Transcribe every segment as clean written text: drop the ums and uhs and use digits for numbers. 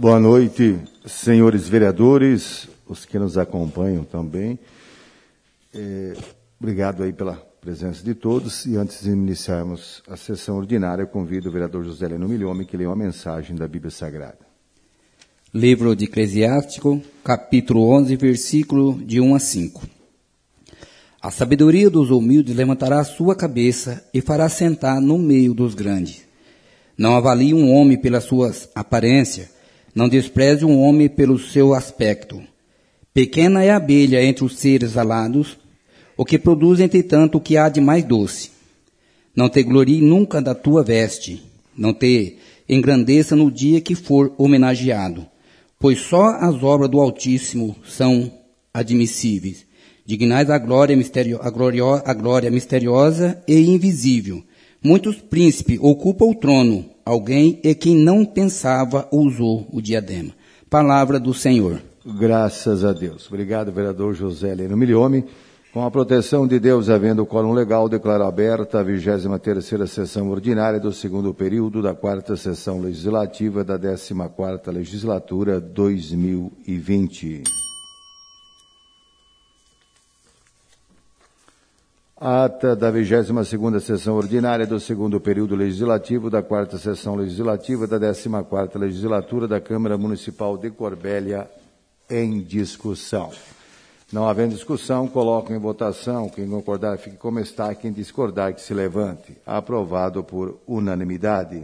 Boa noite, senhores vereadores, os que nos acompanham também. Obrigado aí pela presença de todos. E antes de iniciarmos a sessão ordinária, eu convido o vereador José Heleno Milhomem que lê uma mensagem da Bíblia Sagrada. Livro de Eclesiástico, capítulo 11, versículo de 1 a 5. A sabedoria dos humildes levantará a sua cabeça e fará sentar no meio dos grandes. Não avalie um homem pela sua aparência, não despreze um homem pelo seu aspecto. Pequena é a abelha entre os seres alados, o que produz, entretanto, o que há de mais doce. Não te glorie nunca da tua veste, não te engrandeça no dia que for homenageado, pois só as obras do Altíssimo são admissíveis. Dignais a glória misteriosa e invisível. Muitos príncipes ocupam o trono, alguém é quem não pensava usou o diadema. Palavra do Senhor. Graças a Deus. Obrigado, vereador José Heleno Milhomem. Com a proteção de Deus, havendo o quórum legal, declaro aberta a 23ª sessão ordinária do segundo período da 4ª sessão legislativa da 14ª legislatura 2020. Ata da 22ª sessão ordinária do segundo período legislativo da 4ª sessão legislativa da 14ª legislatura da Câmara Municipal de Corbélia em discussão. Não havendo discussão, coloco em votação. Quem concordar, fique como está. Quem discordar, que se levante. Aprovado por unanimidade.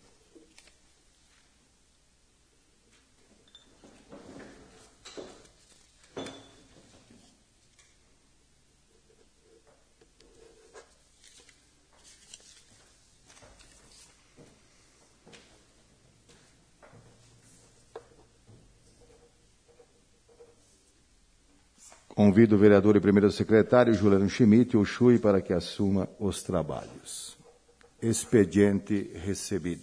Convido o vereador e primeiro secretário, Juliano Schmidt, o Chui, para que assuma os trabalhos. Expediente recebido.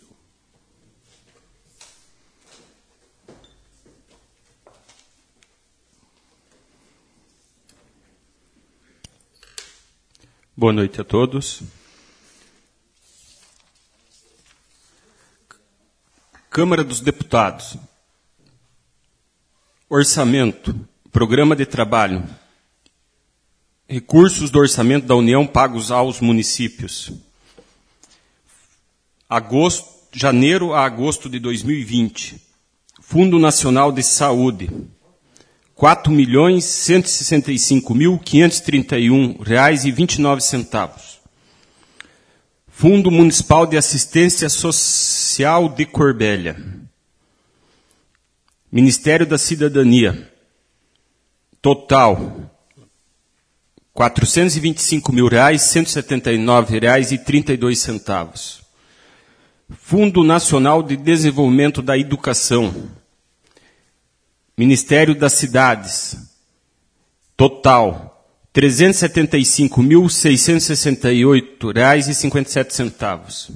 Boa noite a todos. Câmara dos Deputados. Orçamento. Programa de trabalho. Recursos do orçamento da União pagos aos municípios. Janeiro a agosto de 2020. Fundo Nacional de Saúde. R$ 4.165.531,29. Fundo Municipal de Assistência Social de Corbélia. Ministério da Cidadania. Total, R$ 425.179,32. Fundo Nacional de Desenvolvimento da Educação. Ministério das Cidades. Total, R$ 375.668,57.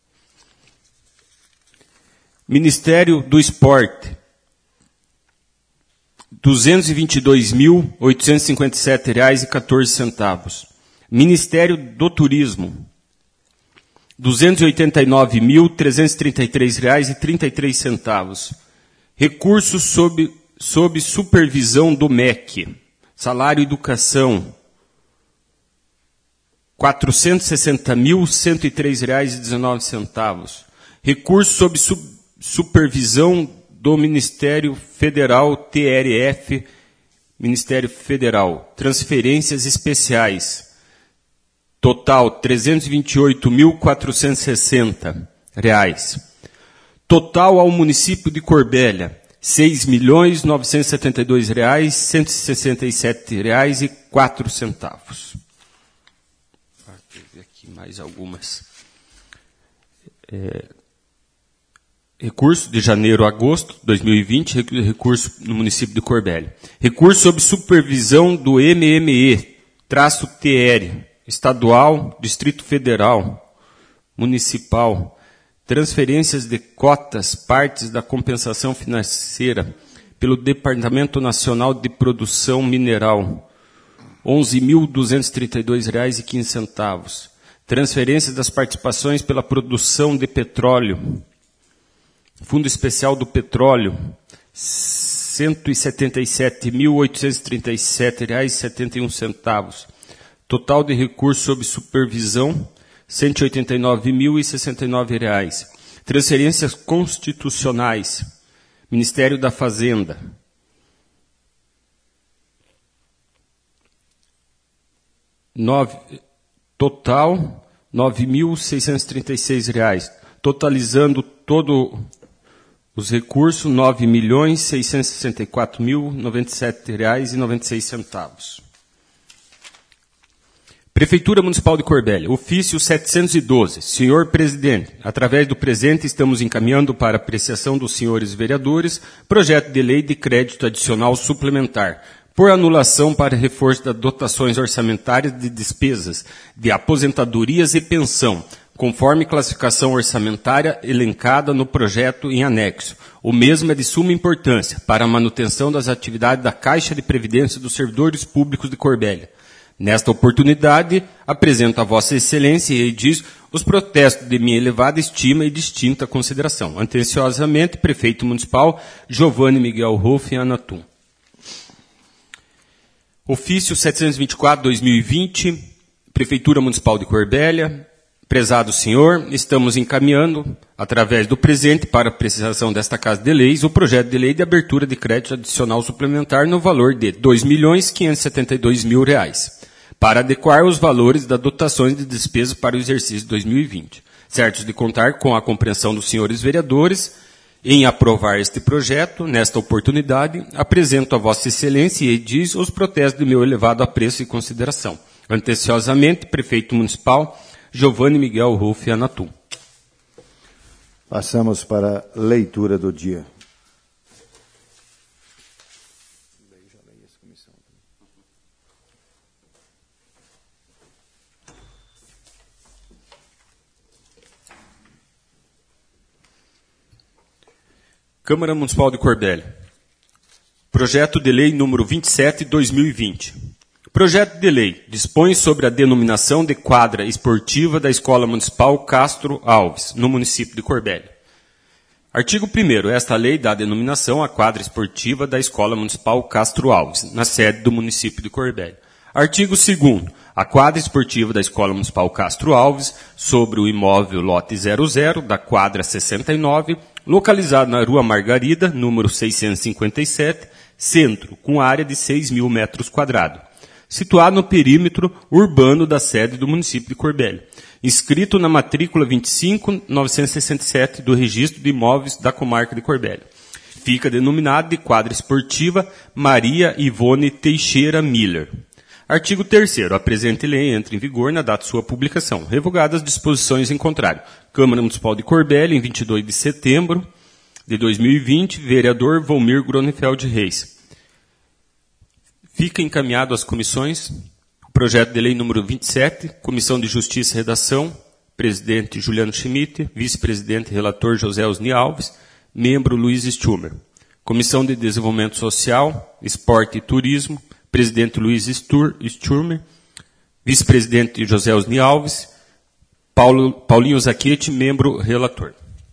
Ministério do Esporte. R$ 222.857,14. Ministério do Turismo, R$ 289.333,33. Recursos sob supervisão do MEC. Salário e Educação, R$ 460.103,19. Recursos sob supervisão do Ministério Federal, TRF, Ministério Federal. Transferências especiais. Total, R$ 328.460. Total ao município de Corbélia, R$ 6.972.167,04. Vou ver aqui mais algumas. Recurso de janeiro a agosto de 2020, recurso no município de Corbélia. Recurso sob supervisão do MME-TR, estadual, Distrito Federal, municipal. Transferências de cotas, partes da compensação financeira pelo Departamento Nacional de Produção Mineral, R$ 11.232,15. Transferências das participações pela produção de petróleo, Fundo Especial do Petróleo, R$ 177.837,71. Total de recursos sob supervisão, R$ 189.069. Transferências constitucionais, Ministério da Fazenda, total R$ 9.636, totalizando todos os recursos R$ 9.664.097,96. Prefeitura Municipal de Corbélia, ofício 712. Senhor Presidente, através do presente estamos encaminhando para apreciação dos senhores vereadores projeto de lei de crédito adicional suplementar por anulação para reforço das dotações orçamentárias de despesas de aposentadorias e pensão, conforme classificação orçamentária elencada no projeto em anexo. O mesmo é de suma importância para a manutenção das atividades da Caixa de Previdência dos Servidores Públicos de Corbélia. Nesta oportunidade, apresento a Vossa Excelência e diz os protestos de minha elevada estima e distinta consideração. Atenciosamente, Prefeito Municipal Giovanni Miguel Rolf Anatum. Ofício 724/2020, Prefeitura Municipal de Corbélia. Prezado senhor, estamos encaminhando, através do presente, para apreciação desta Casa de Leis, o projeto de lei de abertura de crédito adicional suplementar no valor de R$ 2.572.000, para adequar os valores das dotações de despesas para o exercício 2020. Certos de contar com a compreensão dos senhores vereadores em aprovar este projeto, nesta oportunidade, apresento a Vossa Excelência e diz os protestos de meu elevado apreço e consideração. Atenciosamente, Prefeito Municipal Giovanni Miguel Rolf Anatum. Passamos para a leitura do dia. Câmara Municipal de Corbélia. Projeto de Lei número 27/2020. Projeto de lei dispõe sobre a denominação de quadra esportiva da Escola Municipal Castro Alves, no município de Corbélia. Artigo 1º. Esta lei dá denominação à quadra esportiva da Escola Municipal Castro Alves, na sede do município de Corbélia. Artigo 2º. A quadra esportiva da Escola Municipal Castro Alves, sobre o imóvel lote 00 da quadra 69, localizado na Rua Margarida, número 657, centro, com área de 6.000 metros quadrados. Situado no perímetro urbano da sede do município de Corbélia, inscrito na matrícula 25.967 do Registro de Imóveis da Comarca de Corbélia. Fica denominado de quadra esportiva Maria Ivone Teixeira Miller. Artigo 3º. A presente lei entra em vigor na data de sua publicação, revogadas as disposições em contrário. Câmara Municipal de Corbélia, em 22 de setembro de 2020, vereador Volmir Gronefeld Reis. Fica encaminhado às comissões o projeto de lei número 27, Comissão de Justiça e Redação, presidente Juliano Schmidt, vice-presidente e relator José Osni Alves, membro Luiz Sturmer. Comissão de Desenvolvimento Social, Esporte e Turismo, presidente Luiz Sturmer, vice-presidente José Osni Alves, Paulinho Zachetti, membro relator.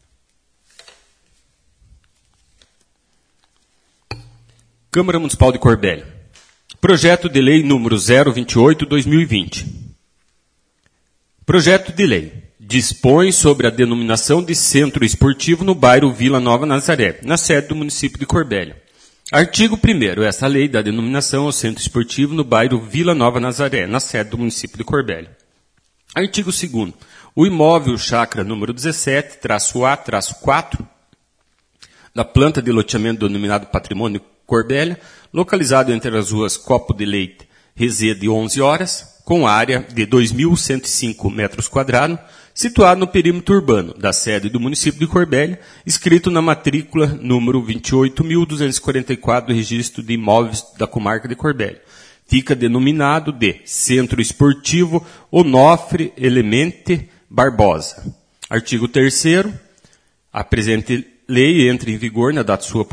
Câmara Municipal de Corbélia. Projeto de Lei número 028/2020. Projeto de Lei dispõe sobre a denominação de Centro Esportivo no bairro Vila Nova Nazaré, na sede do município de Corbélia. Artigo 1º. Esta lei dá denominação ao Centro Esportivo no bairro Vila Nova Nazaré, na sede do município de Corbélia. Artigo 2º. O imóvel chácara número 17-A-4 da planta de loteamento denominado Patrimônio Corbélia, localizado entre as ruas Copo de Leite, Resede 11 horas, com área de 2.105 metros quadrados, situado no perímetro urbano da sede do município de Corbélia, inscrito na matrícula número 28.244 do Registro de Imóveis da Comarca de Corbélia. Fica denominado de Centro Esportivo Onofre Elemente Barbosa. Artigo 3º. A presente lei entra em vigor na data de sua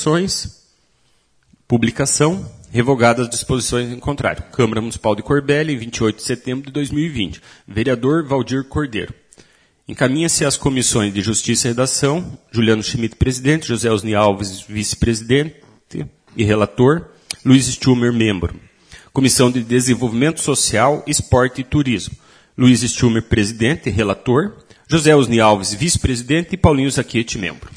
publicação, revogadas as disposições em contrário. Câmara Municipal de Corbélia, em 28 de setembro de 2020. Vereador Valdir Cordeiro. Encaminha-se às comissões de Justiça e Redação, Juliano Schmidt, presidente, José Osni Alves, vice-presidente e relator, Luiz Schumer, membro. Comissão de Desenvolvimento Social, Esporte e Turismo, Luiz Schumer, presidente e relator, José Osni Alves, vice-presidente e Paulinho Zacchetti, membro.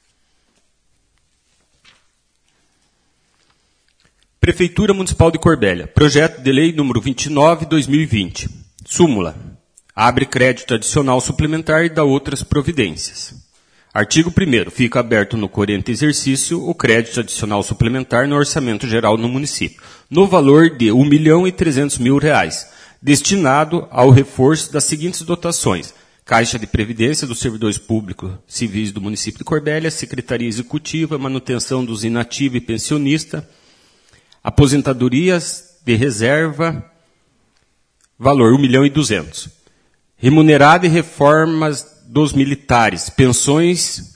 Prefeitura Municipal de Corbélia, projeto de lei número 29/2020. Súmula. Abre crédito adicional suplementar e dá outras providências. Artigo 1º. Fica aberto no corrente exercício o crédito adicional suplementar no orçamento geral no município, no valor de R$ 1.300.000, destinado ao reforço das seguintes dotações: Caixa de Previdência dos Servidores Públicos Civis do município de Corbélia, Secretaria Executiva, manutenção dos inativos e pensionista, aposentadorias de reserva, valor R$ 1.200.000. Remunerada e reformas dos militares, pensões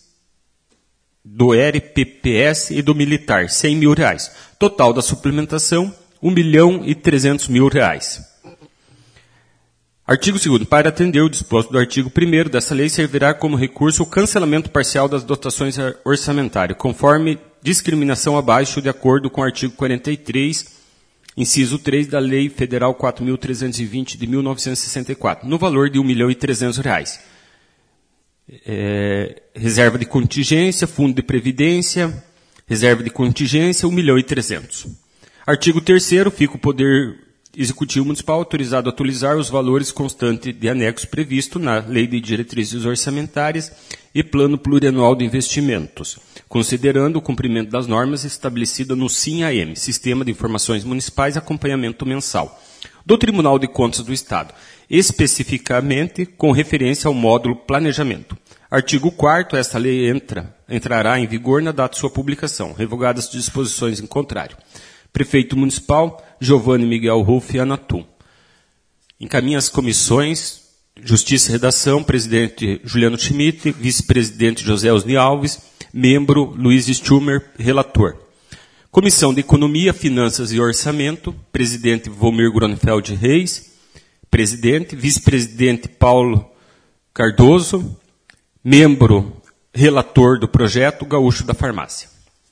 do RPPS e do militar, R$ 100.000. Total da suplementação, R$ 1.300.000. Artigo 2º. Para atender o disposto do artigo 1º dessa lei, servirá como recurso o cancelamento parcial das dotações orçamentárias, conforme discriminação abaixo, de acordo com o artigo 43, inciso 3 da Lei Federal 4.320 de 1964, no valor de R$ 1.300.000. Reserva de contingência, fundo de previdência, reserva de contingência, R$ 1.300.000. Artigo 3º. Fica o Poder Executivo Municipal autorizado a atualizar os valores constantes de anexo previsto na Lei de Diretrizes Orçamentárias e Plano Plurianual de Investimentos, considerando o cumprimento das normas estabelecidas no SIM-AM, Sistema de Informações Municipais e Acompanhamento Mensal, do Tribunal de Contas do Estado, especificamente com referência ao módulo Planejamento. Artigo 4º. Esta lei entrará em vigor na data de sua publicação, revogadas as disposições em contrário. Prefeito Municipal, Giovanni Miguel Rolf Anatum. Encaminha as comissões, Justiça e Redação, presidente Juliano Schmidt, vice-presidente José Osni Alves, membro Luiz Schumer, relator. Comissão de Economia, Finanças e Orçamento, presidente Volmir Gronfeld Reis, presidente, vice-presidente Paulo Cardoso, membro relator do projeto Gaúcho da Farmácia.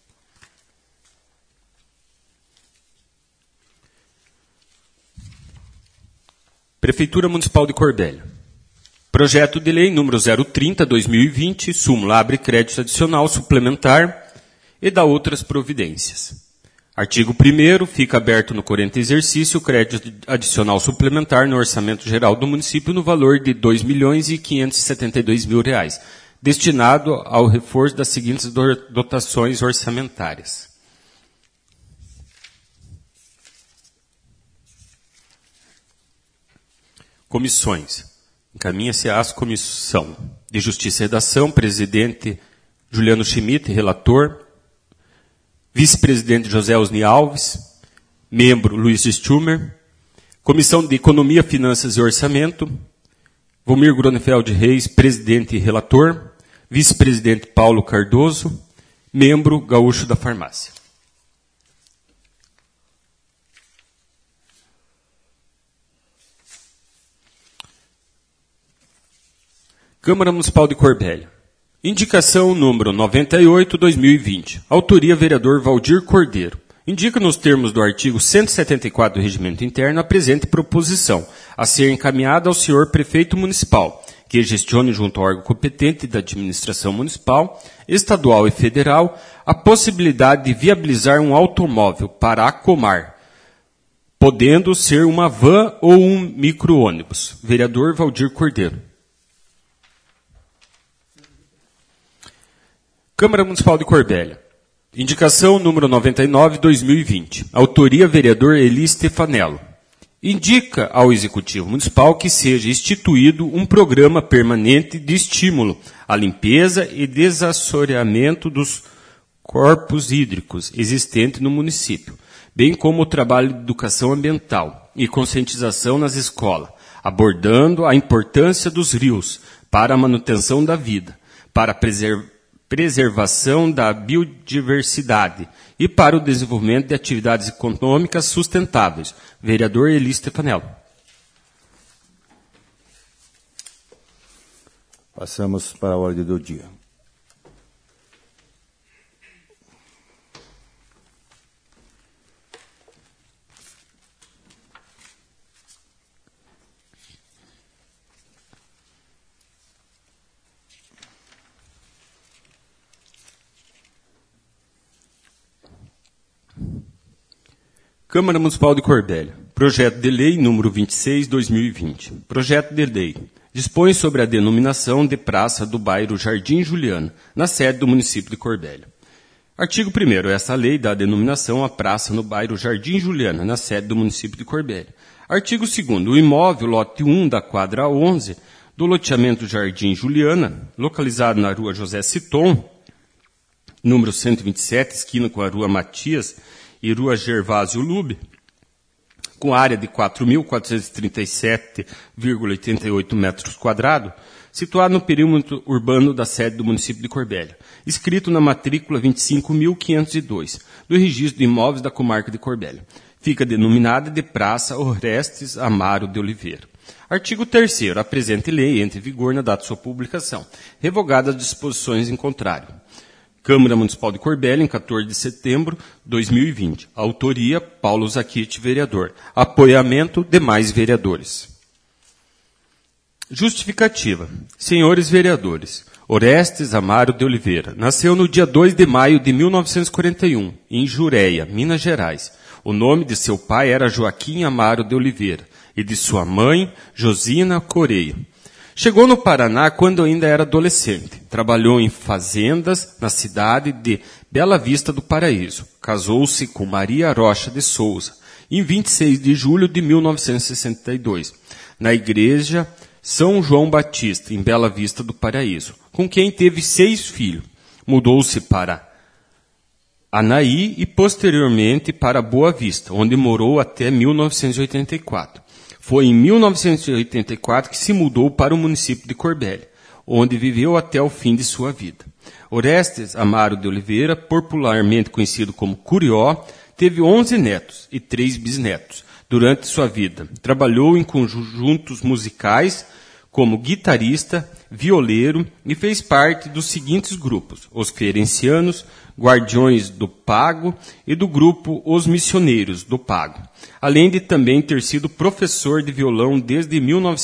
Prefeitura Municipal de Corbélia. Projeto de lei número 030/2020, súmula. Abre crédito adicional suplementar e dá outras providências. Artigo 1º. Fica aberto no corrente exercício o crédito adicional suplementar no orçamento geral do município no valor de R$ 2.572.000, destinado ao reforço das seguintes dotações orçamentárias. Comissões. Encaminha-se às comissão de Justiça e Redação, presidente Juliano Schmidt, relator, vice-presidente José Osni Alves, membro Luiz Schumer, Comissão de Economia, Finanças e Orçamento, Volmir Gronfeld Reis, presidente e relator, vice-presidente Paulo Cardoso, membro Gaúcho da Farmácia. Câmara Municipal de Corbélia. Indicação número 98/2020. Autoria vereador Valdir Cordeiro. Indica nos termos do artigo 174 do Regimento Interno a presente proposição, a ser encaminhada ao senhor prefeito municipal, que gestione junto ao órgão competente da administração municipal, estadual e federal, a possibilidade de viabilizar um automóvel para a Comar, podendo ser uma van ou um micro-ônibus. Vereador Valdir Cordeiro. Câmara Municipal de Corbélia. Indicação número 99/2020. Autoria vereador Eli Stefanello. Indica ao Executivo Municipal que seja instituído um programa permanente de estímulo à limpeza e desassoreamento dos corpos hídricos existentes no município, bem como o trabalho de educação ambiental e conscientização nas escolas, abordando a importância dos rios para a manutenção da vida, para a preservação da biodiversidade e para o desenvolvimento de atividades econômicas sustentáveis. Vereador Eli Stefanello. Passamos para a ordem do dia. Câmara Municipal de Corbélia. Projeto de Lei número 26/2020. Projeto de Lei. Dispõe sobre a denominação de praça do bairro Jardim Juliana, na sede do município de Corbélia. Artigo 1º. Essa lei dá denominação à praça no bairro Jardim Juliana, na sede do município de Corbélia. Artigo 2º. O imóvel lote 1 da quadra 11 do loteamento Jardim Juliana, localizado na rua José Citon, número 127, esquina com a rua Matias e rua Gervásio Lube, com área de 4.437,88 metros quadrados, situado no perímetro urbano da sede do município de Corbélia, inscrito na matrícula 25.502 do Registro de Imóveis da Comarca de Corbélia. Fica denominada de Praça Orestes Amaro de Oliveira. Artigo 3º. A presente lei entra em vigor na data de sua publicação, revogadas as disposições em contrário. Câmara Municipal de Corbélia, em 14 de setembro de 2020. Autoria, Paulo Zaquete, vereador. Apoiamento, demais vereadores. Justificativa. Senhores vereadores, Orestes Amaro de Oliveira nasceu no dia 2 de maio de 1941, em Jureia, Minas Gerais. O nome de seu pai era Joaquim Amaro de Oliveira e de sua mãe, Josina Coreia. Chegou no Paraná quando ainda era adolescente. Trabalhou em fazendas na cidade de Bela Vista do Paraíso. Casou-se com Maria Rocha de Souza em 26 de julho de 1962, na igreja São João Batista, em Bela Vista do Paraíso, com quem teve 6 filhos. Mudou-se para Anaí e posteriormente para Boa Vista, onde morou até 1984. Foi em 1984 que se mudou para o município de Corbélia, onde viveu até o fim de sua vida. Orestes Amaro de Oliveira, popularmente conhecido como Curió, teve 11 netos e 3 bisnetos durante sua vida. Trabalhou em conjuntos musicais como guitarrista, violeiro e fez parte dos seguintes grupos: Os Ferencianos, Guardiões do Pago e do grupo Os Missioneiros do Pago, além de também ter sido professor de violão desde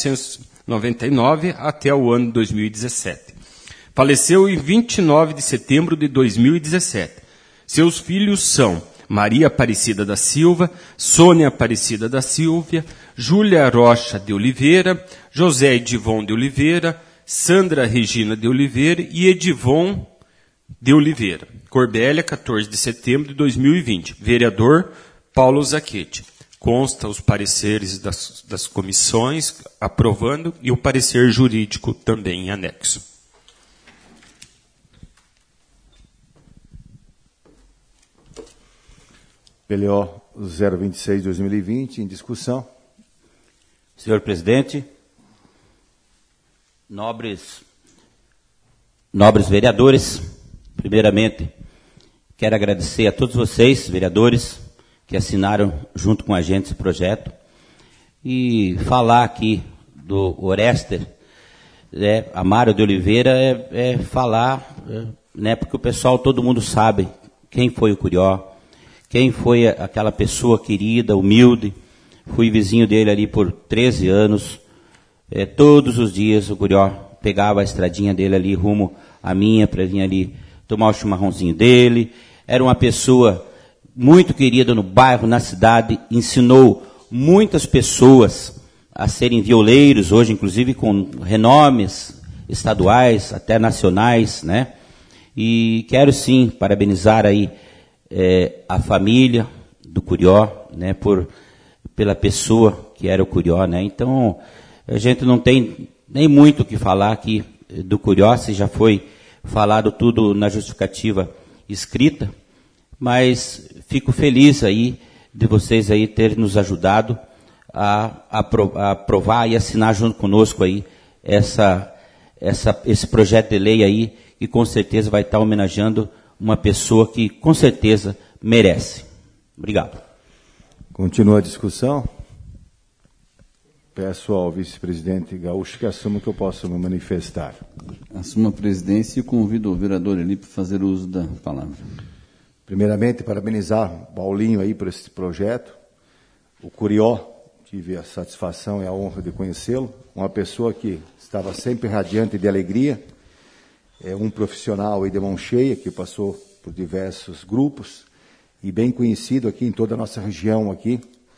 1999 até o ano 2017. Faleceu em 29 de setembro de 2017. Seus filhos são Maria Aparecida da Silva, Sônia Aparecida da Silva, Júlia Rocha de Oliveira, José Edivon de Oliveira, Sandra Regina de Oliveira e Edivon de Oliveira. Corbélia, 14 de setembro de 2020. Vereador Paulo Zaquete. Consta os pareceres das comissões aprovando e o parecer jurídico também em anexo. PLO 026/2020, em discussão. Senhor presidente, nobres vereadores, primeiramente, quero agradecer a todos vocês, vereadores, que assinaram junto com a gente esse projeto, e falar aqui do Orestes Amaro de Oliveira falar, porque o pessoal, todo mundo sabe quem foi o Curió, quem foi aquela pessoa querida, humilde. Fui vizinho dele ali por 13 anos, todos os dias o Curió pegava a estradinha dele ali rumo à minha, para vir ali tomar o chimarrãozinho dele. Era uma pessoa muito querida no bairro, na cidade, ensinou muitas pessoas a serem violeiros, hoje inclusive com renomes estaduais, até nacionais, né? E quero sim parabenizar aí a família do Curió, né, pela pessoa que era o Curió, né? Então, a gente não tem nem muito o que falar aqui do Curió, se já foi falado tudo na justificativa escrita, mas fico feliz aí de vocês aí terem nos ajudado a aprovar e assinar junto conosco aí esse projeto de lei aí, que com certeza vai estar homenageando uma pessoa que com certeza merece. Obrigado. Continua a discussão. Peço ao vice-presidente Gaúcho que assuma que eu possa me manifestar. Assuma a presidência e convido o vereador Eli para fazer uso da palavra. Primeiramente, parabenizar o Paulinho aí por esse projeto. O Curió, tive a satisfação e a honra de conhecê-lo. Uma pessoa que estava sempre radiante de alegria. É um profissional aí de mão cheia, que passou por diversos grupos e bem conhecido aqui em toda a nossa região aqui,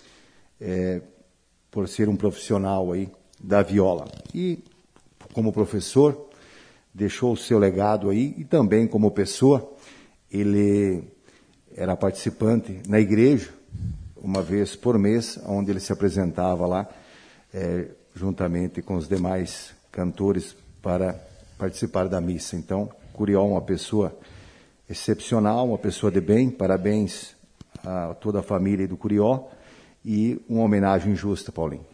por ser um profissional aí da viola. E como professor, deixou o seu legado aí, e também como pessoa, ele era participante na igreja, uma vez por mês, onde ele se apresentava lá, juntamente com os demais cantores, para participar da missa. Então, Curió é uma pessoa excepcional, uma pessoa de bem. Parabéns a toda a família do Curió e uma homenagem justa, Paulinho.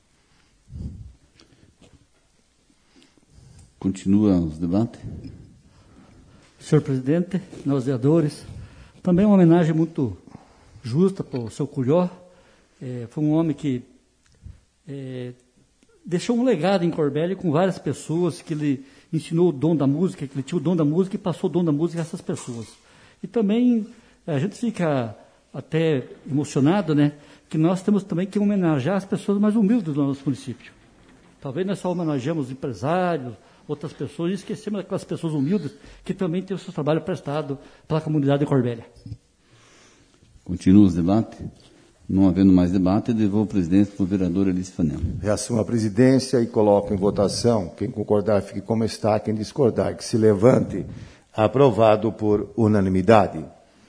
Continua os debates. Senhor presidente, nós vereadores, também uma homenagem muito justa para o seu Curió. Foi um homem que deixou um legado em Corbélia com várias pessoas, que ele ensinou o dom da música, que ele tinha o dom da música e passou o dom da música a essas pessoas. E também a gente fica até emocionado, né, que nós temos também que homenagear as pessoas mais humildes do nosso município. Talvez nós só homenageamos empresários, outras pessoas, e esquecemos daquelas pessoas humildes que também têm o seu trabalho prestado pela comunidade de Corbélia. Continua os debates. Não havendo mais debate, devolvo a presidência para o vereador Eli Stefanel. Reassumo a presidência e coloco em votação. Quem concordar, fique como está. Quem discordar, que se levante. Aprovado por unanimidade.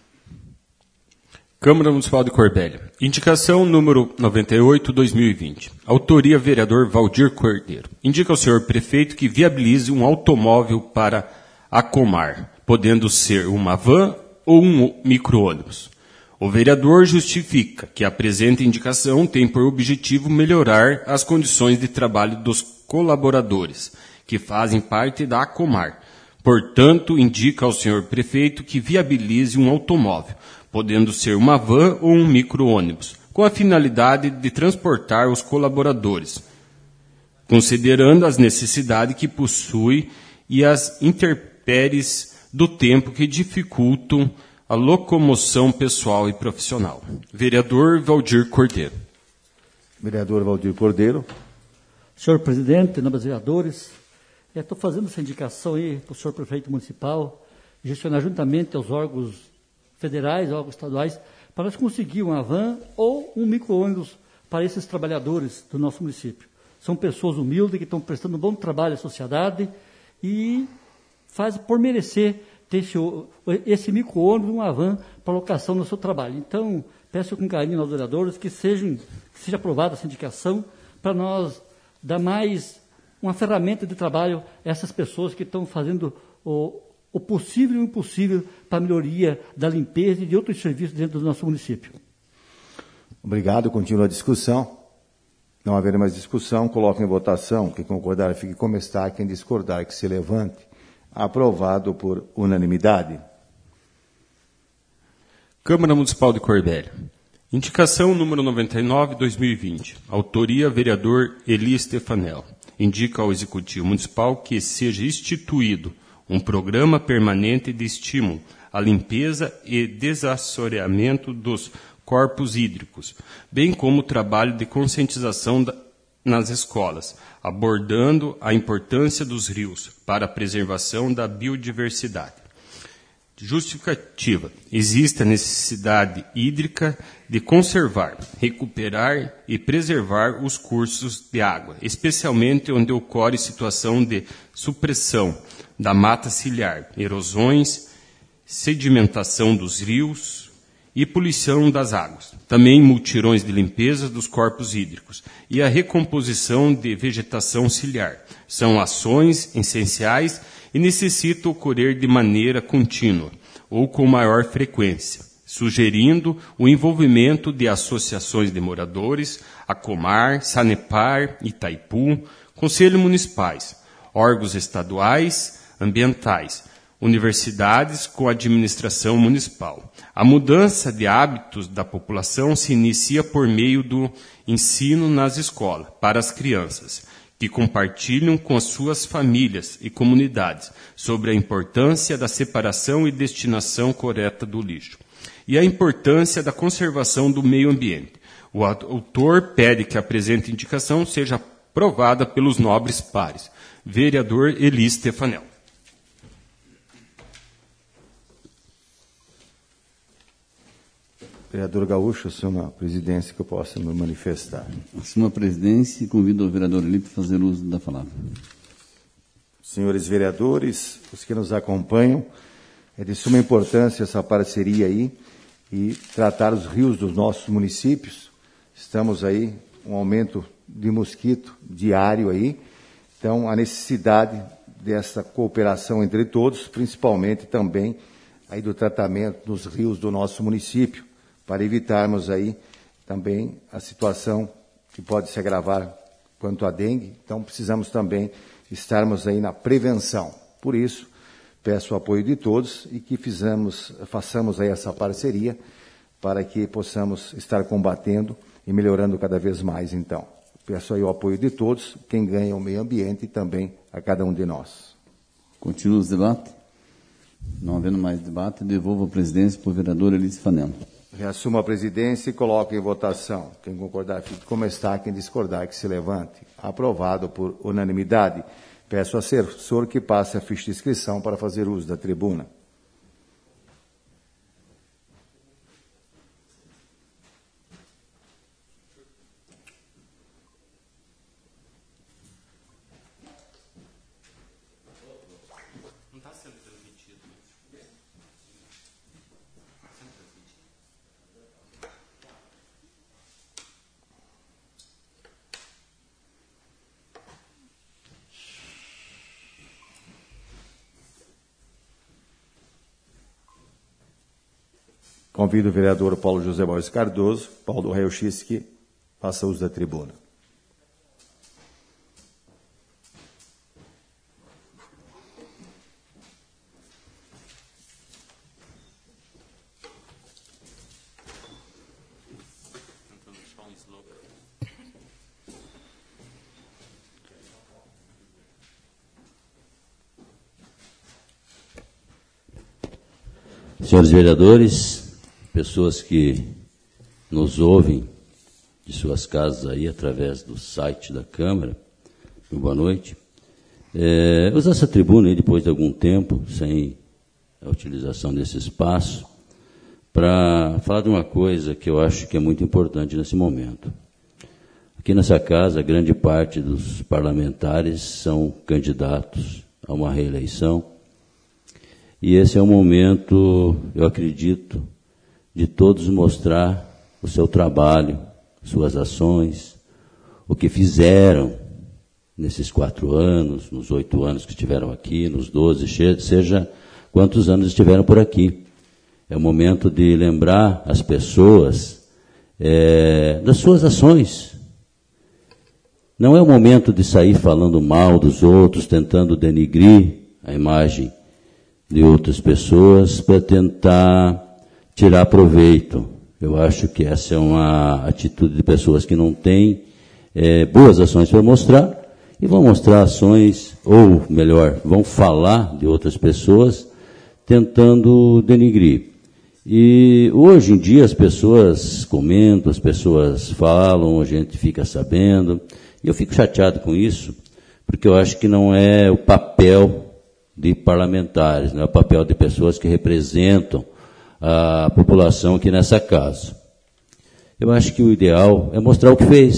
Câmara Municipal de Corbélia. Indicação número 98/2020. Autoria, vereador Valdir Cordeiro. Indica ao senhor prefeito que viabilize um automóvel para a Comar, podendo ser uma van ou um micro-ônibus. O vereador justifica que a presente indicação tem por objetivo melhorar as condições de trabalho dos colaboradores, que fazem parte da Comar. Portanto, indica ao senhor prefeito que viabilize um automóvel, podendo ser uma van ou um micro-ônibus, com a finalidade de transportar os colaboradores, considerando as necessidades que possui e as intempéries do tempo que dificultam a locomoção pessoal e profissional. Vereador Valdir Cordeiro. Vereador Valdir Cordeiro. Senhor presidente, nobres vereadores, estou fazendo essa indicação aí para o senhor prefeito municipal, gestionar juntamente aos órgãos federais, órgãos estaduais, para nós conseguir uma van ou um micro-ônibus para esses trabalhadores do nosso município. São pessoas humildes que estão prestando um bom trabalho à sociedade e fazem por merecer ter esse micro-ônibus, uma van, para locação no seu trabalho. Então, peço com carinho aos vereadores que seja aprovada essa indicação para nós dar mais uma ferramenta de trabalho a essas pessoas que estão fazendo o possível e o impossível para a melhoria da limpeza e de outros serviços dentro do nosso município. Obrigado. Continua a discussão. Não haverá mais discussão, coloco em votação. Quem concordar, fique como está. Quem discordar, que se levante. Aprovado por unanimidade. Câmara Municipal de Corbélia. Indicação número 99/2020. Autoria, vereador Eli Stefanel. Indica ao Executivo Municipal que seja instituído um programa permanente de estímulo à limpeza e desassoreamento dos corpos hídricos, bem como o trabalho de conscientização nas escolas, abordando a importância dos rios para a preservação da biodiversidade. Justificativa. Existe a necessidade hídrica de conservar, recuperar e preservar os cursos de água, especialmente onde ocorre situação de supressão da mata ciliar, erosões, sedimentação dos rios e poluição das águas. Também multirões de limpeza dos corpos hídricos e a recomposição de vegetação ciliar. São ações essenciais e necessitam ocorrer de maneira contínua ou com maior frequência, sugerindo o envolvimento de associações de moradores, a Comar, Sanepar, Itaipu, Conselhos Municipais, órgãos estaduais, ambientais, universidades com a administração municipal. A mudança de hábitos da população se inicia por meio do ensino nas escolas, para as crianças, que compartilham com as suas famílias e comunidades sobre a importância da separação e destinação correta do lixo e a importância da conservação do meio ambiente. O autor pede que a presente indicação seja aprovada pelos nobres pares. Vereador Eli Stefanel. Vereador Gaúcho, assumo a presidência que eu possa me manifestar. Assumo a presidência e convido o vereador Eli para fazer uso da palavra. Senhores vereadores, os que nos acompanham, é de suma importância essa parceria aí e tratar os rios dos nossos municípios. Estamos aí, um aumento de mosquito diário aí, então a necessidade dessa cooperação entre todos, principalmente também aí do tratamento dos rios do nosso município, para evitarmos aí também a situação que pode se agravar quanto à dengue. Então precisamos também estarmos aí na prevenção. Por isso, peço o apoio de todos e que façamos aí essa parceria para que possamos estar combatendo e melhorando cada vez mais, então. Peço aí o apoio de todos, quem ganha é o meio ambiente e também a cada um de nós. Continua os debates. Não havendo mais debate, devolvo a presidência para o vereador Eli Stefanel. Reassumo a presidência e coloco em votação. Quem concordar, fique como está. Quem discordar, que se levante. Aprovado por unanimidade. Peço ao assessor que passe a ficha de inscrição para fazer uso da tribuna. Convido o vereador Paulo José Borges Cardoso, Paulo do Raio-X, que faça uso da tribuna. Senhores vereadores, pessoas que nos ouvem de suas casas aí através do site da Câmara, boa noite. Usar essa tribuna aí depois de algum tempo, sem a utilização desse espaço, para falar de uma coisa que eu acho que é muito importante nesse momento. Aqui nessa casa, grande parte dos parlamentares são candidatos a uma reeleição, e esse é o momento, eu acredito, de todos mostrar o seu trabalho, suas ações, o que fizeram nesses 4 anos, nos 8 anos que estiveram aqui, nos 12, seja quantos anos estiveram por aqui. É o momento de lembrar as pessoas das suas ações. Não é o momento de sair falando mal dos outros, tentando denigrir a imagem de outras pessoas para tentar tirar proveito. Eu acho que essa é uma atitude de pessoas que não têm boas ações para mostrar e vão mostrar ações, ou melhor, vão falar de outras pessoas tentando denigrir. E hoje em dia as pessoas comentam, as pessoas falam, a gente fica sabendo, e eu fico chateado com isso, porque eu acho que não é o papel de parlamentares, não é o papel de pessoas que representam a população aqui nessa casa. Eu acho que o ideal é mostrar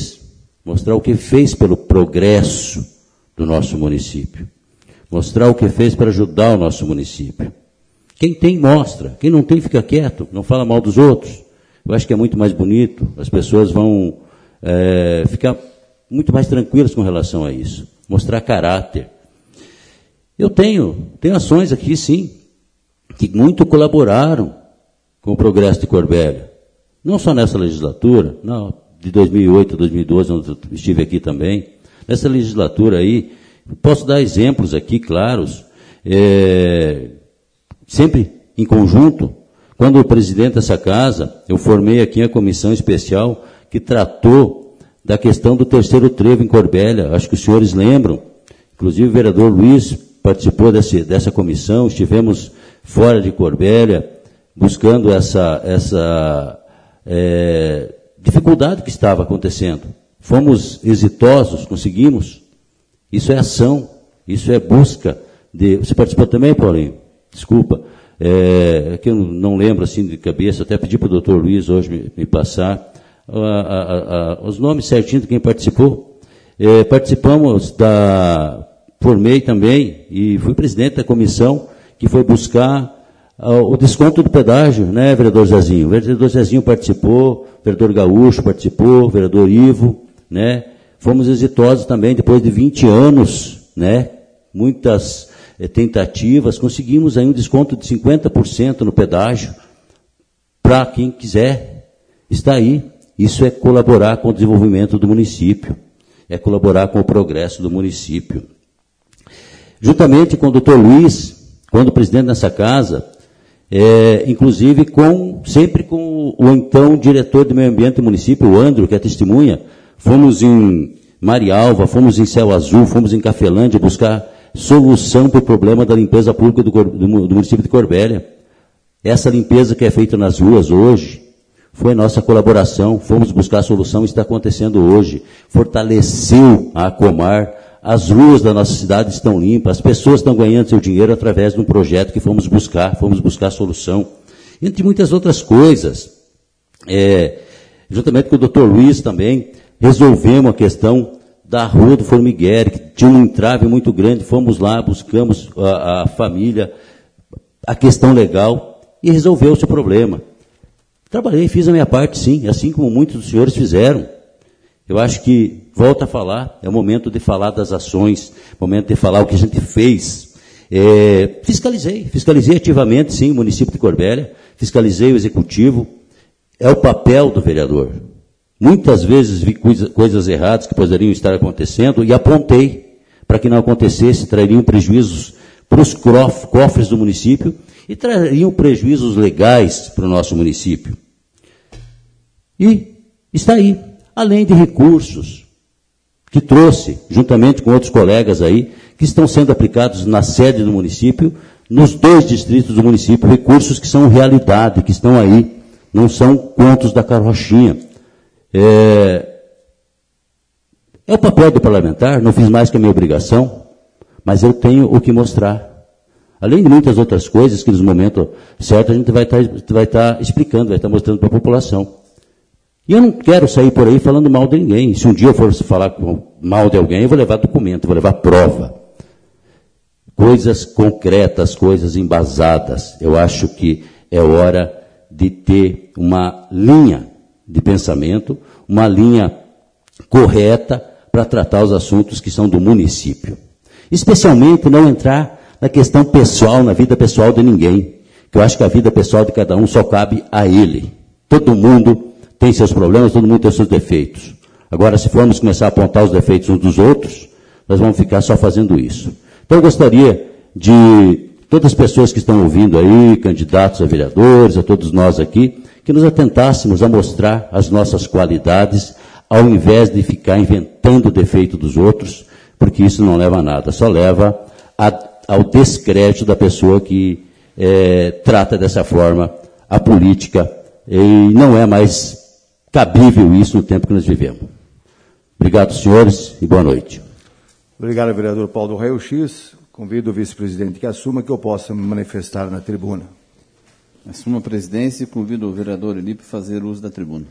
o que fez pelo progresso do nosso município, mostrar o que fez para ajudar o nosso município. Quem tem, mostra, quem não tem, fica quieto, não fala mal dos outros. Eu acho que é muito mais bonito, as pessoas vão ficar muito mais tranquilas com relação a isso, mostrar caráter. Eu tenho ações aqui, sim, que muito colaboraram com o progresso de Corbélia. Não só nessa legislatura, não, de 2008 a 2012, onde eu estive aqui também. Nessa legislatura aí, posso dar exemplos aqui claros, sempre em conjunto. Quando o presidente dessa casa, eu formei aqui a comissão especial que tratou da questão do terceiro trevo em Corbélia. Acho que os senhores lembram. Inclusive o vereador Luiz participou dessa comissão, estivemos fora de Corbélia, buscando essa dificuldade que estava acontecendo. Fomos exitosos, conseguimos. Isso é ação, isso é busca. Você participou também, Paulinho? Desculpa. Que eu não lembro assim de cabeça, até pedi para o doutor Luiz hoje me passar os nomes certinhos de quem participou. Participamos formei também e fui presidente da comissão que foi buscar o desconto do pedágio, né, vereador Zezinho? O vereador Zezinho participou, o vereador Gaúcho participou, o vereador Ivo, né? Fomos exitosos também, depois de 20 anos, né? Muitas tentativas, conseguimos aí um desconto de 50% no pedágio para quem quiser. Está aí. Isso é colaborar com o desenvolvimento do município, é colaborar com o progresso do município. Juntamente com o doutor Luiz, quando presidente dessa casa, inclusive sempre com o então diretor de meio ambiente do município, o Andro, que é testemunha, fomos em Marialva, fomos em Céu Azul, fomos em Cafelândia buscar solução para o problema da limpeza pública do município de Corbélia. Essa limpeza que é feita nas ruas hoje, foi nossa colaboração, fomos buscar a solução, está acontecendo hoje. Fortaleceu a Acomar, as ruas da nossa cidade estão limpas, as pessoas estão ganhando seu dinheiro através de um projeto que fomos buscar a solução. Entre muitas outras coisas, juntamente com o doutor Luiz também, resolvemos a questão da Rua do Formigueiro, que tinha um entrave muito grande, fomos lá, buscamos a família, a questão legal, e resolveu-se o problema. Trabalhei, fiz a minha parte, sim, assim como muitos dos senhores fizeram. Eu acho que, volto a falar, é o momento de falar das ações, momento de falar o que a gente fez. Fiscalizei ativamente, sim, o município de Corbélia, fiscalizei o executivo, é o papel do vereador. Muitas vezes vi coisas erradas que poderiam estar acontecendo e apontei para que não acontecesse, trariam prejuízos para os cofres do município e trariam prejuízos legais para o nosso município. E está aí, além de recursos que trouxe, juntamente com outros colegas aí, que estão sendo aplicados na sede do município, nos 2 distritos do município, recursos que são realidade, que estão aí, não são contos da carrochinha. É o papel do parlamentar, não fiz mais que a minha obrigação, mas eu tenho o que mostrar. Além de muitas outras coisas que, no momento certo, a gente vai estar explicando, vai estar mostrando para a população. E eu não quero sair por aí falando mal de ninguém. Se um dia eu for falar mal de alguém, eu vou levar documento, vou levar prova. Coisas concretas, coisas embasadas. Eu acho que é hora de ter uma linha de pensamento, uma linha correta para tratar os assuntos que são do município. Especialmente não entrar na questão pessoal, na vida pessoal de ninguém, que eu acho que a vida pessoal de cada um só cabe a ele. Todo mundo tem seus problemas, todo mundo tem seus defeitos. Agora, se formos começar a apontar os defeitos uns dos outros, nós vamos ficar só fazendo isso. Então, eu gostaria de todas as pessoas que estão ouvindo aí, candidatos a vereadores, a todos nós aqui, que nos atentássemos a mostrar as nossas qualidades, ao invés de ficar inventando o defeito dos outros, porque isso não leva a nada, só leva ao descrédito da pessoa que trata dessa forma a política, e não é mais cabível isso no tempo que nós vivemos. Obrigado, senhores, e boa noite. Obrigado, vereador Paulo Raio X. Convido o vice-presidente que assuma que eu possa me manifestar na tribuna. Assuma a presidência e convido o vereador Elipe a fazer uso da tribuna.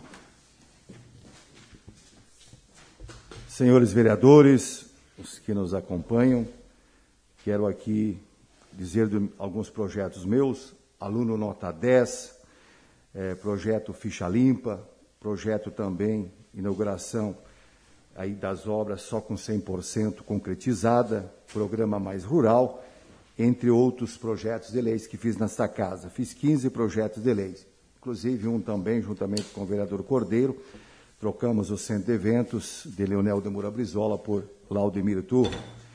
Senhores vereadores, os que nos acompanham, quero aqui dizer de alguns projetos meus, aluno nota 10, projeto Ficha Limpa, projeto também, inauguração aí das obras só com 100% concretizada, programa Mais Rural, entre outros projetos de leis que fiz nesta casa. Fiz 15 projetos de leis, inclusive um também, juntamente com o vereador Cordeiro, trocamos o centro de eventos de Leonel de Moura Brizola por Laudemir Turro.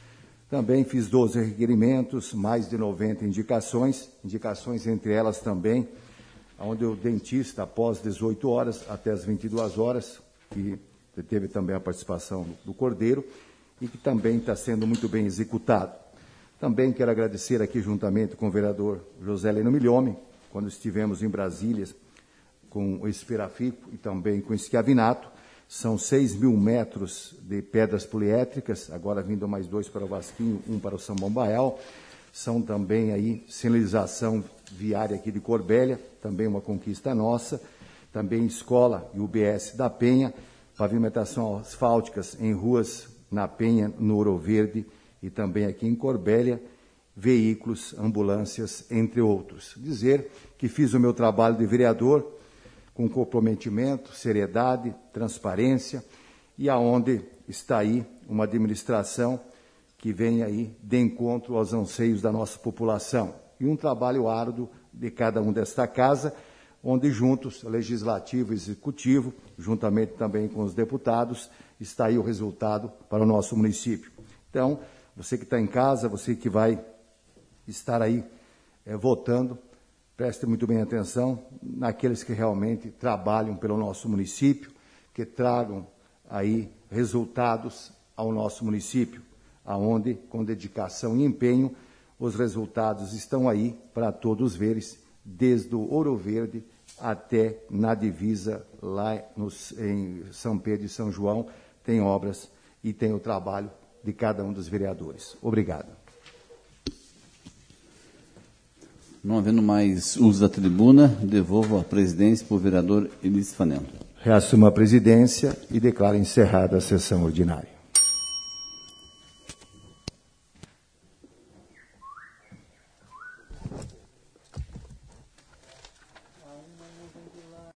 Também fiz 12 requerimentos, mais de 90 indicações entre elas também, onde o dentista, após 18 horas até as 22 horas, que teve também a participação do Cordeiro, e que também está sendo muito bem executado. Também quero agradecer aqui, juntamente com o vereador José Leno Milhome, quando estivemos em Brasília com o Esperafico e também com o Schiavinato. São 6.000 metros de pedras poliétricas, agora vindo mais 2 para o Vasquinho, 1 para o São Baial. São também aí sinalização viária aqui de Corbélia, também uma conquista nossa. Também escola e UBS da Penha, pavimentação asfálticas em ruas na Penha, no Ouro Verde e também aqui em Corbélia, veículos, ambulâncias, entre outros. Dizer que fiz o meu trabalho de vereador com comprometimento, seriedade, transparência, e aonde está aí uma administração que vem aí de encontro aos anseios da nossa população. E um trabalho árduo de cada um desta casa, onde juntos, Legislativo e Executivo, juntamente também com os deputados, está aí o resultado para o nosso município. Então, você que está em casa, você que vai estar aí votando, preste muito bem atenção naqueles que realmente trabalham pelo nosso município, que tragam aí resultados ao nosso município, aonde, com dedicação e empenho, os resultados estão aí para todos verem, desde o Ouro Verde até na divisa lá em São Pedro e São João, tem obras e tem o trabalho de cada um dos vereadores. Obrigado. Não havendo mais uso da tribuna, devolvo a presidência para o vereador Elis Fanello. Reassumo a presidência e declaro encerrada a sessão ordinária.